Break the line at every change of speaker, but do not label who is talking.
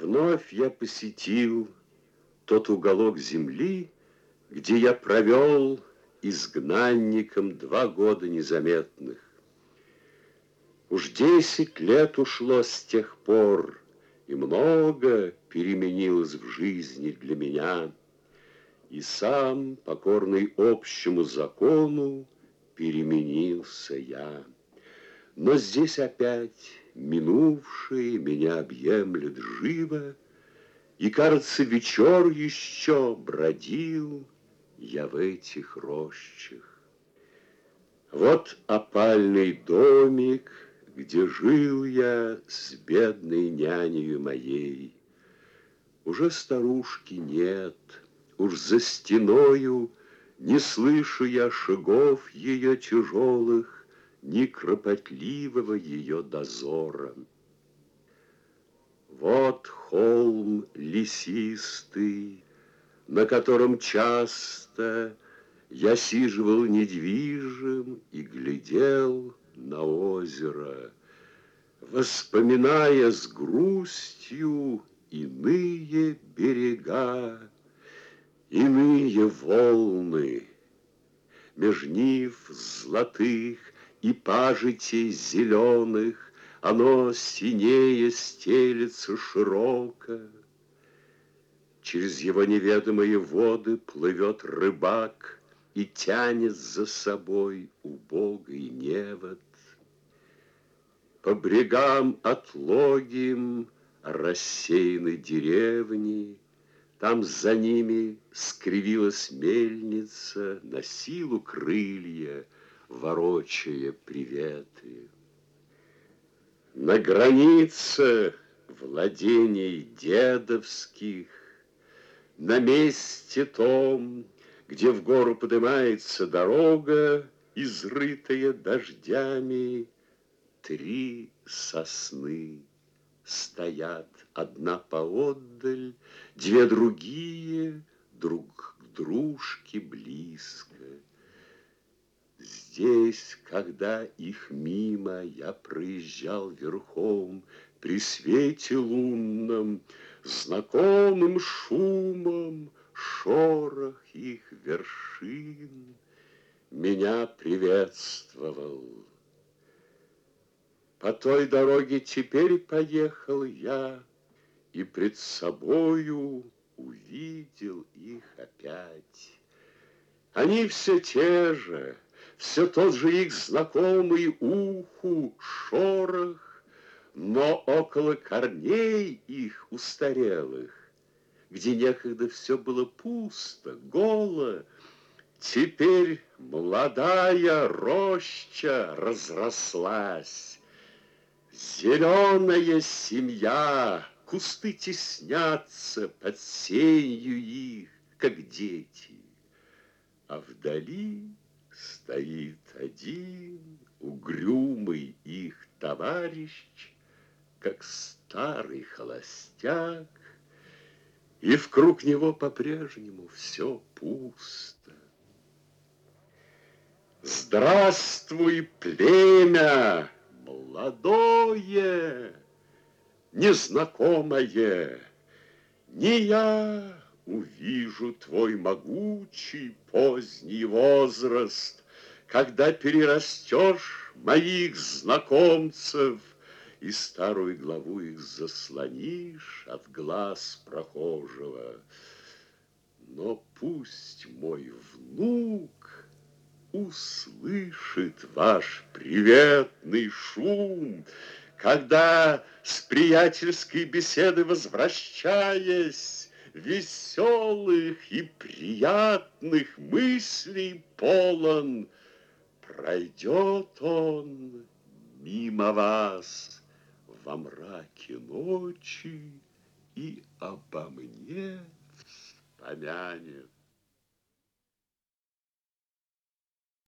Вновь я посетил тот уголок земли, где я провел изгнанником 2 года незаметных. Уж 10 лет ушло с тех пор, и много переменилось в жизни для меня. И сам, покорный общему закону, переменился я. Но здесь опять минувшее меня объемлет живо, и, кажется, вечер еще бродил я в этих рощах. Вот опальный домик, где жил я с бедной нянею моей. Уже старушки нет, уж за стеною не слышу я шагов ее тяжелых, ни кропотливого ее дозора. Вот холм лесистый, на котором часто я сиживал недвижим и глядел на озеро, воспоминая с грустью иные берега, иные волны, меж нив золотых и пажитей зеленых оно синее стелется широко. Через его неведомые воды плывет рыбак и тянет за собой убогий невод. По брегам отлогим рассеяны деревни, там за ними скривилась мельница, на силу крылья, ворочая приветы. На границе владений дедовских, на месте том, где в гору поднимается дорога, изрытая дождями, 3 сосны стоят, одна поотдаль, 2 другие друг к дружке близко. Здесь, когда их мимо я проезжал верхом, при свете лунном, знакомым шумом, шорох их вершин меня приветствовал. По той дороге теперь поехал я, и пред собою увидел их опять. Они все те же, все тот же их знакомый уху шорох, но около корней их устарелых, где некогда все было пусто, голо, теперь молодая роща разрослась. Зеленая семья, кусты теснятся под сенью их, как дети. А вдали стоит один угрюмый их товарищ, как старый холостяк, и вкруг него по-прежнему все пусто. Здравствуй, племя, молодое, незнакомое, не я увижу твой могучий поздний возраст, когда перерастешь моих знакомцев и старую главу их заслонишь от глаз прохожего. Но пусть мой внук услышит ваш приветный шум, когда с приятельской беседы возвращаясь, веселых и приятных мыслей полон, пройдет он мимо вас во мраке ночи и обо мне вспомянет.